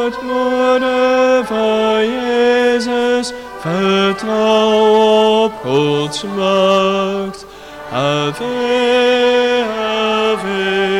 Moeder van Jezus, vertrouw op Gods macht. Ave, Ave.